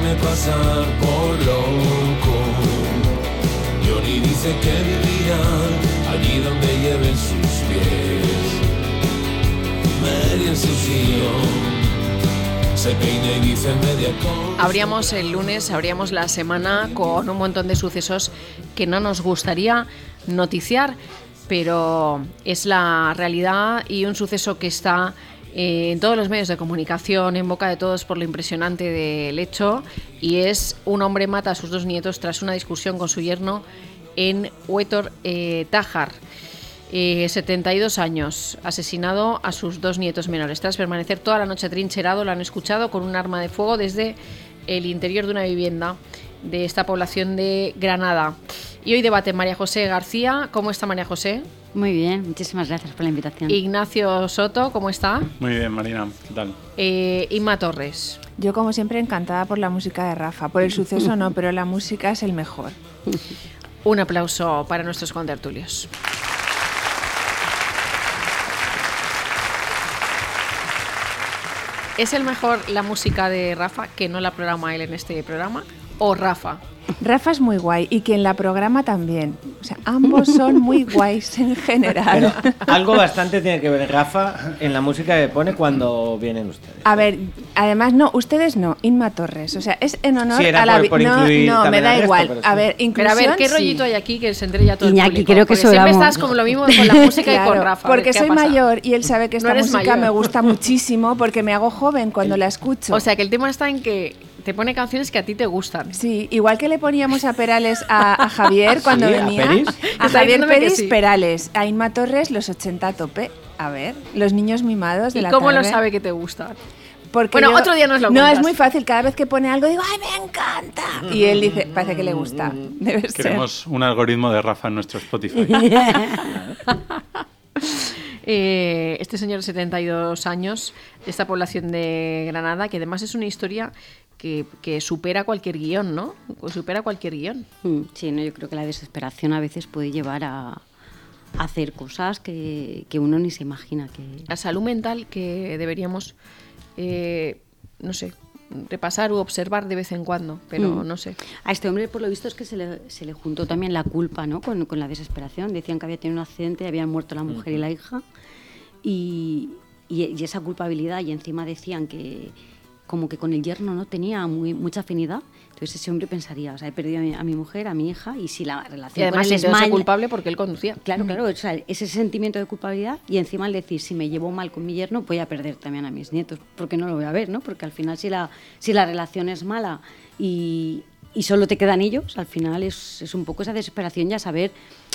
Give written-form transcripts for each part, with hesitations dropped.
hacerme pasar por loco. Johnny dice que vivirá allí donde lleven sus pies. Mary en su sillón se peina y dice media cosa. Abríamos el lunes, abríamos la semana con un montón de sucesos que no nos gustaría noticiar, pero es la realidad y un suceso que está en todos los medios de comunicación, en boca de todos por lo impresionante del hecho, y es un hombre mata a sus 2 nietos tras una discusión con su yerno en Huétor Tájar. 72 años, asesinado a sus 2 nietos menores. Tras permanecer toda la noche atrincherado, lo han escuchado con un arma de fuego desde el interior de una vivienda de esta población de Granada. Y hoy debate María José García. ¿Cómo está María José? Muy bien, muchísimas gracias por la invitación. Ignacio Soto, ¿cómo está? Muy bien, Marina, ¿qué tal? Inma Torres. Yo, como siempre, encantada por la música de Rafa. Por el suceso no, pero la música es el mejor. Un aplauso para nuestros contertulios. ¿Es el mejor la música de Rafa, que no la programa él en este programa, o Rafa? Rafa es muy guay y quien la programa también. O sea, ambos son muy guays en general. Pero algo bastante tiene que ver Rafa en la música que pone cuando vienen ustedes. A ver, además no, ustedes no, Inma Torres. O sea, es en honor sí, a la vida. No, me da igual. Resto, a ver, inclusión. Pero a ver, ¿qué sí. rollito hay aquí que se entre ya todo Iñaki, el público? creo que Porque siempre sobramos. estás como lo mismo con la música Claro, y con Rafa. porque ¿Qué soy pasa? mayor y él sabe que esta No eres música mayor. me gusta muchísimo porque me hago joven cuando la escucho. O sea, que el tema está en que te pone canciones que a ti te gustan. Sí, igual que le poníamos a Perales a Javier cuando ¿Sí? venía. ¿A Peris? A Está Javier diciéndome que Peris, sí. Perales. A Inma Torres, los 80 a tope. A ver, los niños mimados de ¿Y la cómo tarde. lo sabe que te gustan? Porque Bueno, otro día nos lo No, cuentas. es muy fácil. Cada vez que pone algo digo, ¡ay, me encanta! Y él dice, parece que le gusta. Debe ser. Queremos un algoritmo de Rafa en nuestro Spotify. Este señor de 72 años, de esta población de Granada, que además es una historia que supera cualquier guión, ¿no? Supera cualquier guión. Sí, no, yo creo que la desesperación a veces puede llevar a hacer cosas que uno ni se imagina que... La salud mental que deberíamos, no sé, repasar u observar de vez en cuando, pero no sé. A este hombre, por lo visto, es que se le juntó también la culpa, ¿no? Con la desesperación. Decían que había tenido un accidente, habían muerto la mujer y la hija, y esa culpabilidad, y encima decían que como que con el yerno no tenía mucha afinidad. Entonces ese hombre pensaría, o sea, he perdido a mi mujer, a mi hija, y si la Y relación además con él es sintiéndose mala... culpable porque él conducía. Claro, o sea, ese sentimiento de culpabilidad, y encima el decir, si me llevo mal con mi yerno, voy a perder también a mis nietos, porque no lo voy a ver, ¿no? Porque al final si la relación es mala y solo te quedan ellos, al final es un poco esa desesperación, ya saber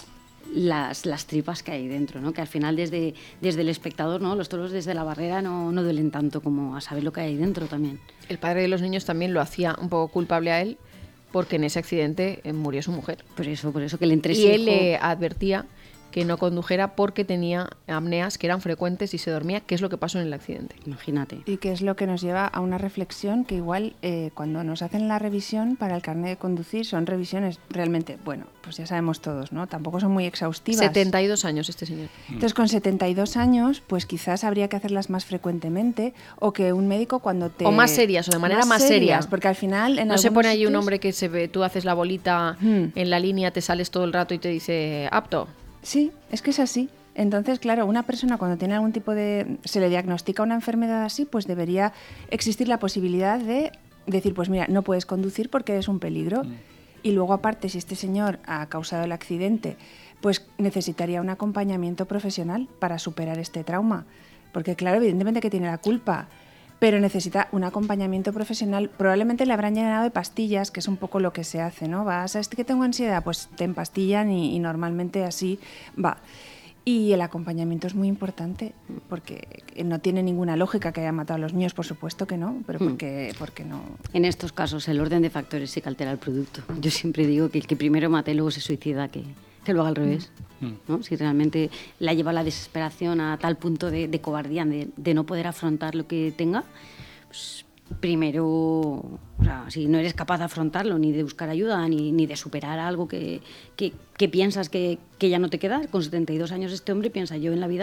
las tripas que hay dentro, ¿no? Que al final desde el espectador, ¿no? Los toros desde la barrera no duelen tanto como a saber lo que hay dentro también. El padre de los niños también lo hacía un poco culpable a él porque en ese accidente murió su mujer. Por eso que el entresijo... Y él le advertía que no condujera porque tenía apneas que eran frecuentes y se dormía, que es lo que pasó en el accidente. Imagínate. Y que es lo que nos lleva a una reflexión que igual cuando nos hacen la revisión para el carnet de conducir son revisiones realmente, bueno, pues ya sabemos todos, ¿no? Tampoco son muy exhaustivas. 72 años este señor. Entonces con 72 años pues quizás habría que hacerlas más frecuentemente o que un médico cuando te... O más serias, o de manera más seria. Porque al final en No se algunos pone allí un sitios- hombre que se ve, tú haces la bolita en la línea, te sales todo el rato y te dice apto. Sí, es que es así. Entonces, claro, una persona cuando tiene algún tipo de... se le diagnostica una enfermedad así, pues debería existir la posibilidad de decir, pues mira, no puedes conducir porque eres un peligro. Y luego, aparte, si este señor ha causado el accidente, pues necesitaría un acompañamiento profesional para superar este trauma. Porque, claro, evidentemente que tiene la culpa, pero necesita un acompañamiento profesional. Probablemente le habrán llenado de pastillas, que es un poco lo que se hace, ¿no? Vas a que tengo ansiedad, pues te empastillan y normalmente así va. Y el acompañamiento es muy importante, porque no tiene ninguna lógica que haya matado a los niños, por supuesto que no, pero porque no... En estos casos el orden de factores sí que altera el producto. Yo siempre digo que el que primero mate y luego se suicida, que lo haga al revés, ¿no? Si realmente la lleva a la desesperación a tal punto de cobardía, de no poder afrontar lo que tenga, pues primero, o sea, si no eres capaz de afrontarlo, ni de buscar ayuda, ni de superar algo que piensas que ya no te queda, con 72 años este hombre piensa, yo en la vida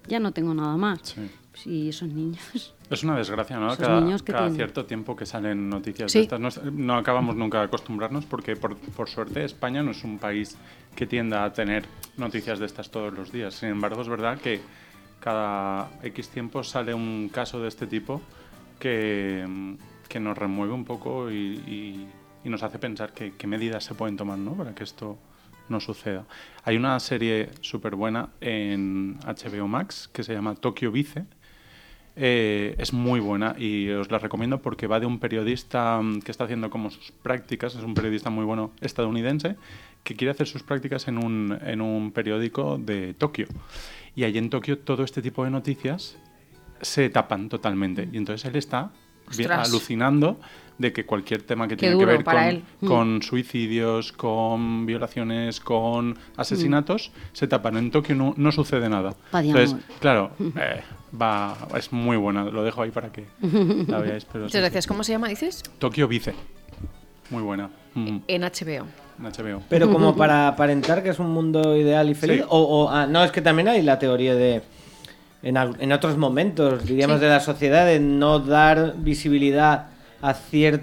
ya no tengo nada más. Sí. Sí, esos niños. Es una desgracia, ¿no? Esos niños que Cada tienen. cierto tiempo que salen noticias Sí. de estas. No acabamos nunca de acostumbrarnos porque, por suerte, España no es un país que tienda a tener noticias de estas todos los días. Sin embargo, es verdad que cada X tiempo sale un caso de este tipo que nos remueve un poco y nos hace pensar qué medidas se pueden tomar, ¿no? Para que esto no suceda. Hay una serie súper buena en HBO Max que se llama Tokio Vice. Es muy buena y os la recomiendo porque va de un periodista que está haciendo como sus prácticas, es un periodista muy bueno estadounidense que quiere hacer sus prácticas en un periódico de Tokio. Y allí en Tokio todo este tipo de noticias se tapan totalmente. Y entonces él está Ostras. alucinando de que cualquier tema que Qué tiene que duro ver para él. con suicidios, con violaciones, con asesinatos, se tapan. En Tokio no sucede nada. Pa' de Entonces, amor. claro, es muy buena. Lo dejo ahí para que la veáis. Pero Muchas gracias. ¿Cómo se llama, dices? Tokio Vice. Muy buena. En HBO. En HBO. Pero como para aparentar que es un mundo ideal y feliz. Sí. No, es que también hay la teoría de... En otros momentos, diríamos, Sí. de la sociedad, de no dar visibilidad a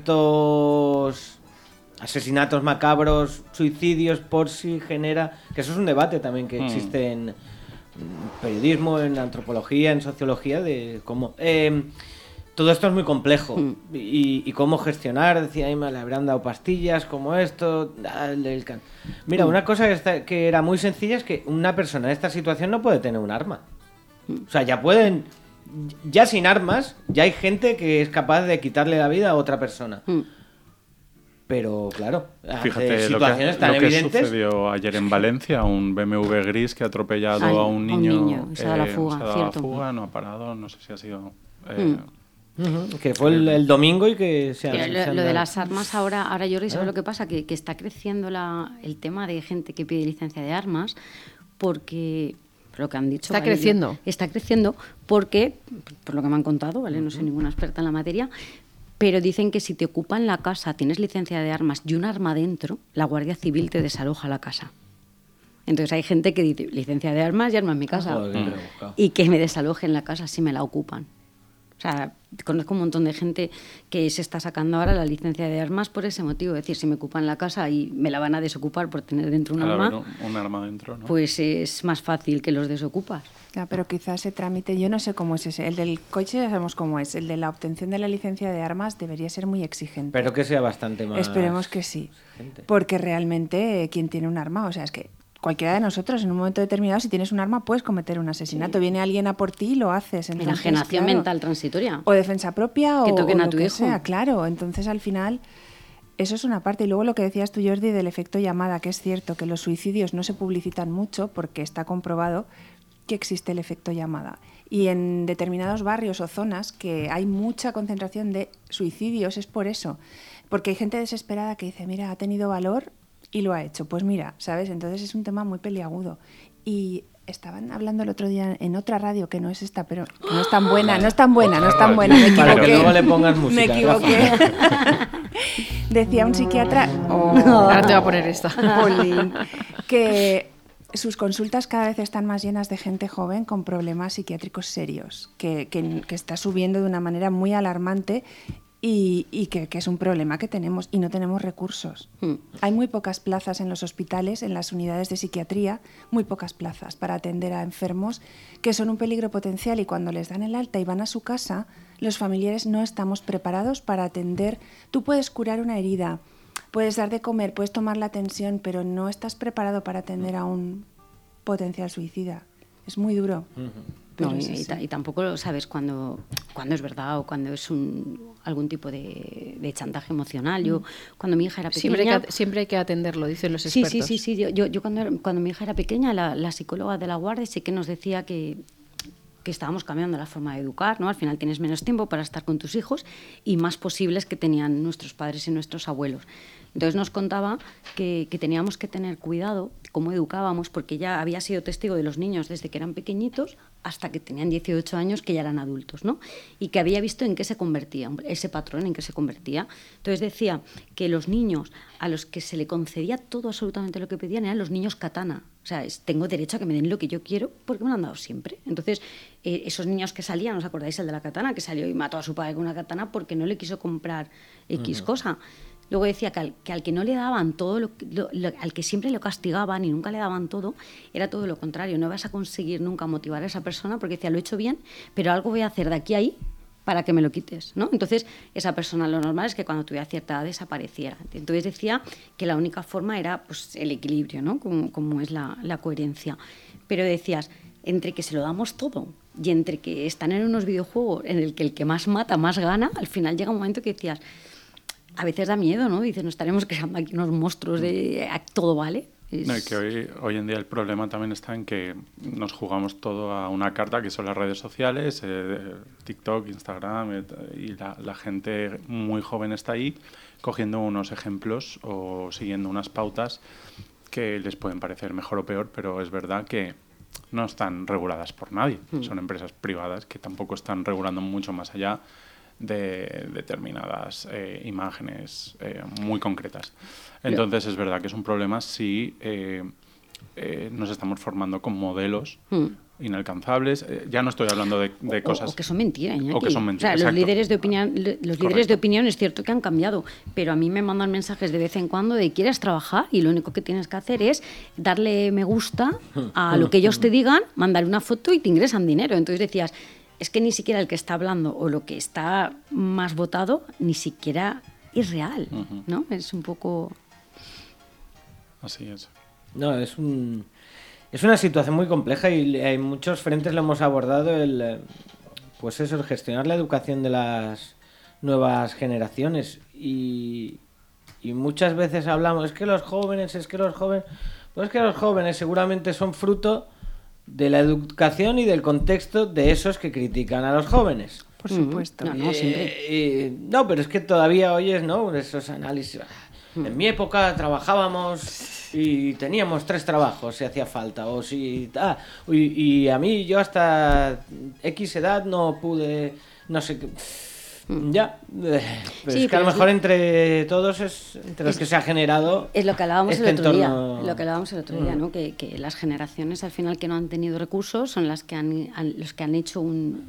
ciertos asesinatos macabros, suicidios, por si genera... Que eso es un debate también que existe en periodismo, en antropología, en sociología, de cómo... todo esto es muy complejo. Y cómo gestionar, decía, ahí me le habrán dado pastillas como esto... Mira, una cosa que era muy sencilla es que una persona en esta situación no puede tener un arma. O sea, ya sin armas, ya hay gente que es capaz de quitarle la vida a otra persona. Pero, claro, ante Fíjate situaciones tan lo que evidentes... sucedió ayer en Valencia, un BMW gris que ha atropellado Ay, a un niño. y se ha dado la fuga, se ha dado la cierto. fuga, no ha parado, no sé si ha sido... que fue el domingo y que se Lo, han lo de dado- las armas ahora Jordi, ¿sabes lo que pasa? Que está creciendo el tema de gente que pide licencia de armas porque, por lo que han dicho... Está creciendo. Está creciendo porque, por lo que me han contado, ¿vale? No soy ninguna experta en la materia, pero dicen que si te ocupan la casa, tienes licencia de armas y un arma dentro, la Guardia Civil te desaloja la casa. Entonces hay gente que dice, licencia de armas y arma en mi casa. Joder, qué rebuscado. Y que me desalojen la casa si me la ocupan. O sea, conozco un montón de gente que se está sacando ahora la licencia de armas por ese motivo. Es decir, si me ocupan la casa y me la van a desocupar por tener dentro un Al arma, haber un arma dentro, ¿no? pues es más fácil que los desocupas. Ya, pero quizás ese trámite, yo no sé cómo es ese. El del coche ya sabemos cómo es. El de la obtención de la licencia de armas debería ser muy exigente. Pero que sea bastante más... Esperemos que sí. exigente. Porque realmente, ¿quién tiene un arma? O sea, es que cualquiera de nosotros, en un momento determinado, si tienes un arma, puedes cometer un asesinato. Viene alguien a por ti y lo haces. Entonces, Enajenación claro, mental transitoria. o defensa propia Que o toquen a lo tu que hijo. sea, claro. Entonces, al final, eso es una parte. Y luego lo que decías tú, Jordi, del efecto llamada, que es cierto que los suicidios no se publicitan mucho porque está comprobado que existe el efecto llamada. Y en determinados barrios o zonas que hay mucha concentración de suicidios es por eso. Porque hay gente desesperada que dice, mira, ha tenido valor y lo ha hecho. Pues mira, ¿sabes? Entonces es un tema muy peliagudo. Y estaban hablando el otro día en otra radio, que no es esta, pero que no es tan buena, no es tan buena, no es tan buena, me equivoqué. Para que luego le pongas música, Me equivoqué. Decía un psiquiatra... Ahora te voy a poner esta. Jolín, que sus consultas cada vez están más llenas de gente joven con problemas psiquiátricos serios, que está subiendo de una manera muy alarmante y que es un problema que tenemos y no tenemos recursos. Hay muy pocas plazas en los hospitales, en las unidades de psiquiatría, muy pocas plazas para atender a enfermos que son un peligro potencial y cuando les dan el alta y van a su casa, los familiares no estamos preparados para atender. Tú puedes curar una herida, puedes dar de comer, puedes tomar la tensión, pero no estás preparado para atender a un potencial suicida. Es muy duro. Pero No, es así. y tampoco lo sabes cuando es verdad o cuando es algún tipo de chantaje emocional. Yo, cuando mi hija era pequeña... Siempre hay que atenderlo, dicen los Sí, expertos. sí. Yo cuando mi hija era pequeña, la psicóloga de la guardia sí que nos decía que estábamos cambiando la forma de educar, ¿no? Al final tienes menos tiempo para estar con tus hijos y más posibles que tenían nuestros padres y nuestros abuelos. Entonces nos contaba que teníamos que tener cuidado cómo educábamos, porque ella había sido testigo de los niños desde que eran pequeñitos hasta que tenían 18 años, que ya eran adultos, ¿no? Y que había visto en qué se convertía, ese patrón en qué se convertía. Entonces decía que los niños a los que se le concedía todo, absolutamente lo que pedían, eran los niños katana. O sea, tengo derecho a que me den lo que yo quiero porque me lo han dado siempre. Entonces, esos niños que salían, ¿os acordáis el de la katana? Que salió y mató a su padre con una katana porque no le quiso comprar X cosa. Luego decía que al que no le daban todo, al que siempre lo castigaban y nunca le daban todo, era todo lo contrario. No vas a conseguir nunca motivar a esa persona porque decía, lo he hecho bien, pero algo voy a hacer de aquí a ahí para que me lo quites, ¿no? Entonces, esa persona, lo normal es que cuando tuviera cierta edad desapareciera. Entonces decía que la única forma era pues, el equilibrio, ¿no? Como es la coherencia. Pero decías, entre que se lo damos todo y entre que están en unos videojuegos en el que más mata, más gana, al final llega un momento que decías... A veces da miedo, ¿no? Dices, nos estaremos creando aquí unos monstruos de todo vale. No, y que hoy en día el problema también está en que nos jugamos todo a una carta, que son las redes sociales, TikTok, Instagram, y la gente muy joven está ahí cogiendo unos ejemplos o siguiendo unas pautas que les pueden parecer mejor o peor, pero es verdad que no están reguladas por nadie. Son empresas privadas que tampoco están regulando mucho más allá de determinadas imágenes muy concretas. Entonces es verdad que es un problema si nos estamos formando con modelos inalcanzables. Ya no estoy hablando de cosas... O que son mentiras, Iñaki. O que son mentiras, o sea, los exacto. líderes de opinión es cierto que han cambiado, pero a mí me mandan mensajes de vez en cuando de quieres trabajar y lo único que tienes que hacer es darle me gusta a lo que ellos te digan, mandar una foto y te ingresan dinero. Entonces decías... Es que ni siquiera el que está hablando o lo que está más votado ni siquiera es real, ¿no? Es un poco... Así es. No, es una situación muy compleja y en muchos frentes lo hemos abordado, pues eso, el gestionar la educación de las nuevas generaciones y muchas veces hablamos, es que los jóvenes, pues es que los jóvenes seguramente son fruto de la educación y del contexto de esos que critican a los jóvenes. Por supuesto. No, siempre. No, pero es que todavía oyes, ¿no? Esos análisis. En mi época trabajábamos y teníamos 3 trabajos si hacía falta. O si, y a mí yo hasta X edad no pude, no sé qué. Ya, pero Sí, es que a lo pero mejor entre todos entre los que se ha generado es lo que hablábamos este el otro día, entorno. ¿no? Que las generaciones al final que no han tenido recursos son los que han hecho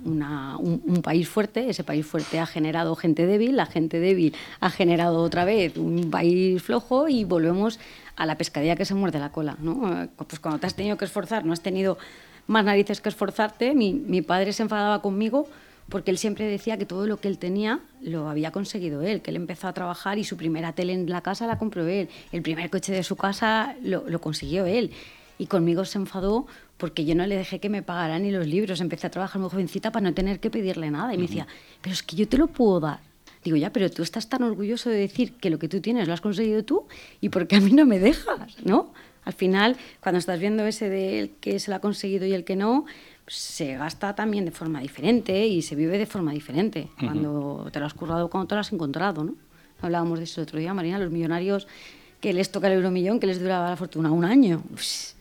un país fuerte. Ese país fuerte ha generado gente débil, la gente débil ha generado otra vez un país flojo y volvemos a la pescadilla que se muerde la cola, ¿no? Pues cuando te has tenido que esforzar, no has tenido más narices que esforzarte. Mi padre se enfadaba conmigo porque él siempre decía que todo lo que él tenía lo había conseguido él, que él empezó a trabajar y su primera tele en la casa la compró él, el primer coche de su casa lo consiguió él. Y conmigo se enfadó porque yo no le dejé que me pagara ni los libros. Empecé a trabajar muy jovencita para no tener que pedirle nada. Y me decía, pero es que yo te lo puedo dar. Digo, ya, pero tú estás tan orgulloso de decir que lo que tú tienes lo has conseguido tú y ¿por qué a mí no me dejas? ¿No? Al final, cuando estás viendo ese del que se lo ha conseguido y el que no, se gasta también de forma diferente y se vive de forma diferente cuando te lo has currado, cuando te lo has encontrado, ¿no? Hablábamos de eso el otro día, Marina, los millonarios que les toca el euromillón, que les duraba la fortuna un año. Pues,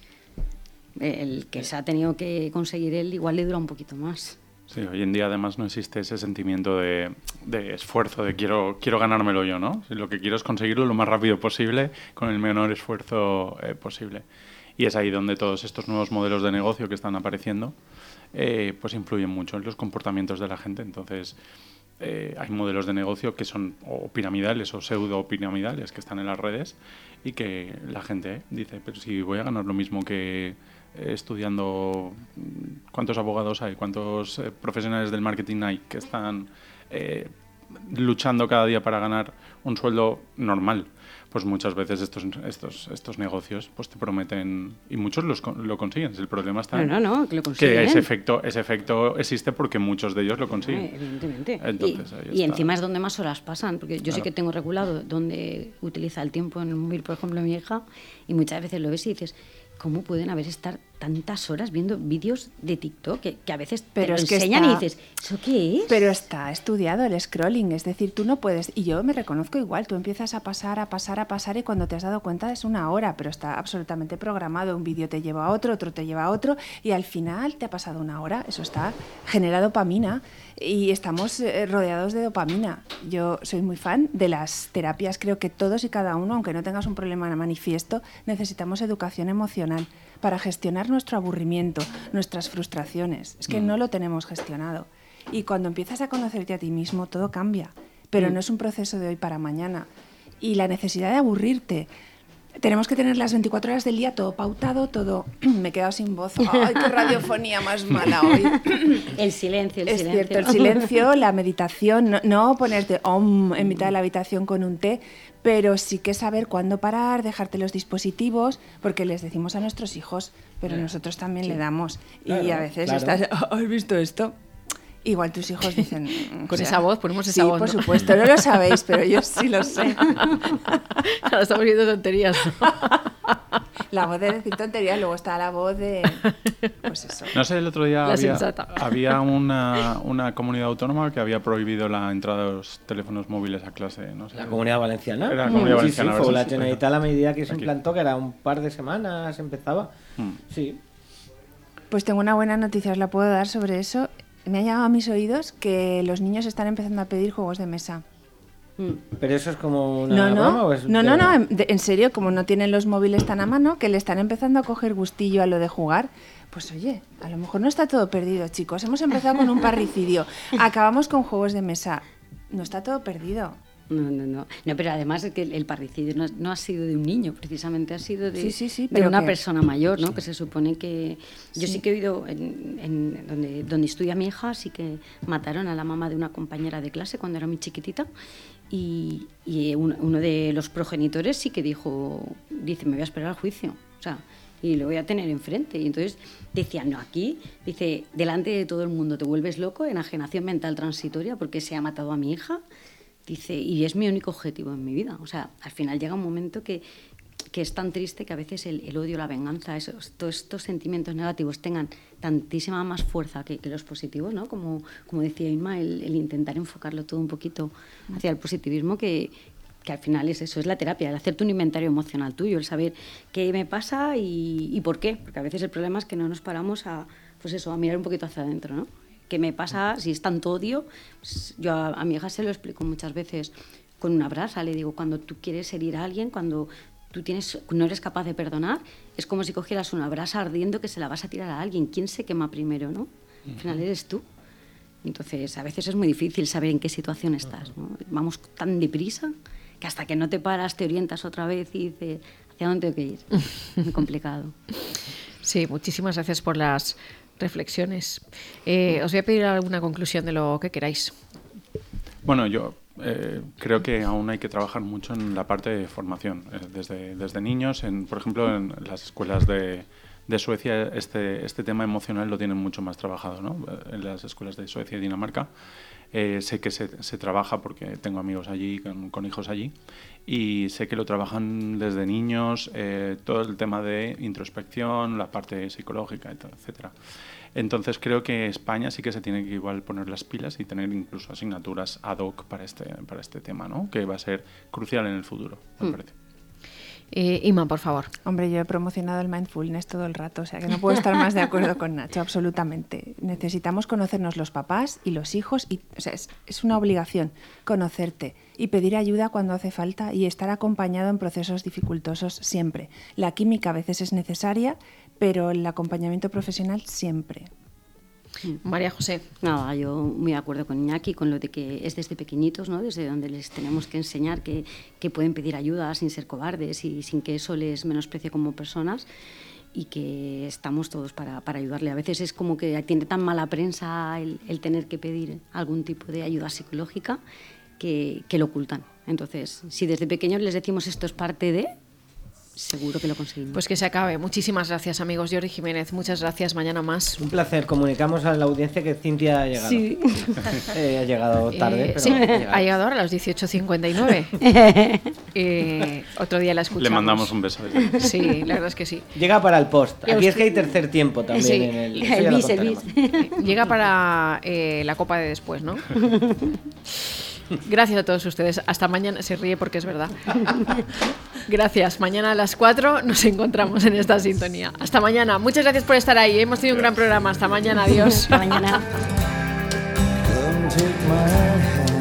el que se ha tenido que conseguir él igual le dura un poquito más. Sí, hoy en día además no existe ese sentimiento de esfuerzo, de quiero ganármelo yo, ¿no? Lo que quiero es conseguirlo lo más rápido posible, con el menor esfuerzo posible. Y es ahí donde todos estos nuevos modelos de negocio que están apareciendo pues influyen mucho en los comportamientos de la gente. Entonces hay modelos de negocio que son o piramidales o pseudo-piramidales que están en las redes y que la gente dice, pero si voy a ganar lo mismo que estudiando, ¿cuántos abogados hay? ¿Cuántos profesionales del marketing hay que están luchando cada día para ganar un sueldo normal? Pues muchas veces estos negocios pues te prometen, y muchos lo consiguen. El problema está que ese efecto existe porque muchos de ellos lo consiguen. Evidentemente. Entonces, y encima es donde más horas pasan, porque yo sí que tengo regulado donde utiliza el tiempo en el móvil, por ejemplo, mi hija, y muchas veces lo ves y dices, ¿cómo pueden estar tantas horas viendo vídeos de TikTok que a veces Pero te es lo que enseñan está- y dices, ¿eso qué es? Pero está estudiado el scrolling, es decir, tú no puedes, y yo me reconozco igual, tú empiezas a pasar y cuando te has dado cuenta es una hora, pero está absolutamente programado, un vídeo te lleva a otro te lleva a otro, y al final te ha pasado una hora, eso genera dopamina, y estamos rodeados de dopamina. Yo soy muy fan de las terapias, creo que todos y cada uno, aunque no tengas un problema manifiesto, necesitamos educación emocional para gestionar nuestro aburrimiento, nuestras frustraciones. Es que no lo tenemos gestionado. Y cuando empiezas a conocerte a ti mismo, todo cambia. Pero no es un proceso de hoy para mañana. Y la necesidad de aburrirte. Tenemos que tener las 24 horas del día todo pautado, todo... Me he quedado sin voz. ¡Ay, qué radiofonía más mala hoy! El silencio, Es cierto, el silencio, la meditación, no ponerte en mitad de la habitación con un té, pero sí que saber cuándo parar, dejarte los dispositivos, porque les decimos a nuestros hijos, pero nosotros también le damos. Claro, y a veces claro. estás, ¿has visto esto? Igual tus hijos dicen... Con esa voz, ponemos esa sí, voz, por ¿no? supuesto, no lo sabéis, pero yo sí lo sé. Ahora estamos viendo tonterías. La voz de decir tonterías, luego está la voz de... Pues eso. No sé, el otro día La sensata. había una comunidad autónoma que había prohibido la entrada de los teléfonos móviles a clase. No sé. La Comunidad Valenciana. Era la Comunidad Valenciana, Sí, ahora fue sí, la sí, Generalitat a la medida que se aquí. implantó, que era un par de semanas, empezaba. Sí. Pues tengo una buena noticia, os la puedo dar sobre eso. Me ha llegado a mis oídos que los niños están empezando a pedir juegos de mesa. Pero eso es como una No, broma no, o es no, de no, verdad? en serio, como no tienen los móviles tan a mano, que le están empezando a coger gustillo a lo de jugar. Pues oye, a lo mejor no está todo perdido, chicos. Hemos empezado con un parricidio, acabamos con juegos de mesa. No está todo perdido. No, pero además es que el parricidio no ha sido de un niño, precisamente ha sido de, Sí, de pero una que- persona mayor, ¿no? Que se supone que... Yo Sí. sí que he oído, donde estudia mi hija, sí que mataron a la mamá de una compañera de clase cuando era muy chiquitita y uno de los progenitores sí que dice, me voy a esperar al juicio, o sea, y lo voy a tener enfrente. Y entonces decían, no, aquí, dice, delante de todo el mundo te vuelves loco, enajenación mental transitoria porque se ha matado a mi hija. Dice, y es mi único objetivo en mi vida. O sea, al final llega un momento que es tan triste que a veces el odio, la venganza, todos estos sentimientos negativos tengan tantísima más fuerza que los positivos, ¿no? Como decía Inma, el intentar enfocarlo todo un poquito hacia el positivismo, que al final es eso, es la terapia, el hacerte un inventario emocional tuyo, el saber qué me pasa y por qué. Porque a veces el problema es que no nos paramos a mirar un poquito hacia adentro, ¿no? ¿Qué me pasa si es tanto odio? Pues yo a mi hija se lo explico muchas veces con una brasa. Le digo, cuando tú quieres herir a alguien, cuando no eres capaz de perdonar, es como si cogieras una brasa ardiendo que se la vas a tirar a alguien. ¿Quién se quema primero, no? Al final eres tú. Entonces, a veces es muy difícil saber en qué situación estás, ¿no? Vamos tan deprisa que hasta que no te paras, te orientas otra vez y dices, ¿hacia dónde tengo que ir? Muy complicado. Sí, muchísimas gracias por las reflexiones. Os voy a pedir alguna conclusión de lo que queráis. Bueno, yo creo que aún hay que trabajar mucho en la parte de formación. Desde niños, por ejemplo, en las escuelas de Suecia, este tema emocional lo tienen mucho más trabajado, ¿no? En las escuelas de Suecia y Dinamarca. Sé que se trabaja porque tengo amigos allí, con hijos allí, y sé que lo trabajan desde niños, todo el tema de introspección, la parte psicológica, etcétera. Entonces creo que España sí que se tiene que igual poner las pilas y tener incluso asignaturas ad hoc para este tema, ¿no? Que va a ser crucial en el futuro, me parece. Ima, por favor. Hombre, yo he promocionado el mindfulness todo el rato, o sea que no puedo estar más de acuerdo con Nacho, absolutamente. Necesitamos conocernos los papás y los hijos, o sea, es una obligación conocerte y pedir ayuda cuando hace falta y estar acompañado en procesos dificultosos siempre. La química a veces es necesaria, pero el acompañamiento profesional siempre. María José. Nada, yo muy de acuerdo con Iñaki, con lo de que es desde pequeñitos, ¿no? Desde donde les tenemos que enseñar que pueden pedir ayuda sin ser cobardes y sin que eso les menosprecie como personas y que estamos todos para ayudarle. A veces es como que tiene tan mala prensa el tener que pedir algún tipo de ayuda psicológica que lo ocultan. Entonces, si desde pequeños les decimos esto es parte de... seguro que lo conseguimos. Pues que se acabe. Muchísimas gracias, amigos. Jordi Jiménez, muchas gracias. Mañana más. Un placer. Comunicamos a la audiencia que Cintia ha llegado. Sí. Ha llegado tarde, pero sí, ha llegado ahora a las 18:59. Otro día la escuchamos. Le mandamos un beso. Sí, la verdad es que sí. Llega para el post. Aquí es que hay tercer tiempo también. Sí. En el eso ya lo contaremos. Llega para la copa de después, ¿no? Gracias a todos ustedes. Hasta mañana. Se ríe porque es verdad. Gracias. Mañana a las 4 nos encontramos en esta sintonía. Hasta mañana. Muchas gracias por estar ahí. Hemos tenido un gran programa. Hasta mañana. Adiós. Hasta mañana. Come take my hand.